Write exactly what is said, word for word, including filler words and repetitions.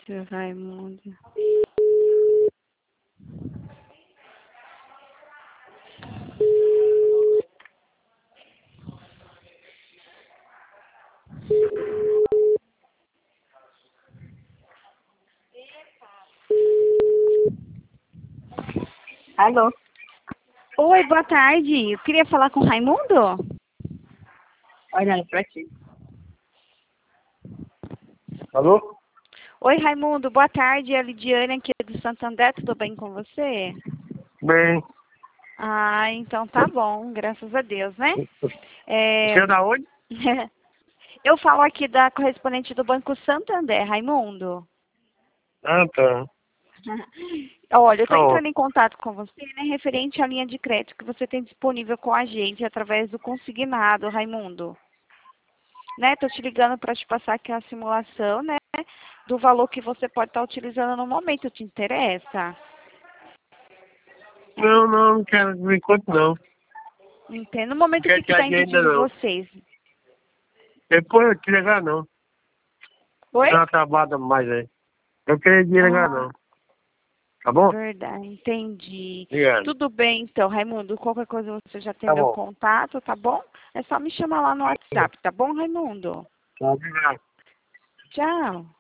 Seu Raimundo. Alô? Oi, boa tarde. Eu queria falar com o Raimundo. Olhando pra ti. Alô? Oi, Raimundo. Boa tarde. É a Lidiane aqui do Santander. Tudo bem com você? Bem. Ah, então tá bom. Graças a Deus, né? É... Você é da onde? Eu falo aqui da correspondente do Banco Santander, Raimundo. Ah, tá. Olha, eu estou Tá ó. entrando em contato com você, né, referente à linha de crédito que você tem disponível com a gente através do consignado, Raimundo. Né, tô te ligando para te passar aqui a simulação, né, do valor que você pode estar utilizando no momento. Te interessa? Não, não, não quero por enquanto não. Entendo. No momento, o Não que quero está tirar dinheiro ainda impedindo não. vocês? Depois eu te ligar não. Oi? Não trabalho mais aí. Eu queria te ligar Ah, não. Tá bom? verdade, entendi. Obrigado. Tudo bem, então, Raimundo. Qualquer coisa você já tem Tá meu bom. contato, tá bom? É só me chamar lá no WhatsApp, tá bom, Raimundo? Tá, obrigado. Tchau.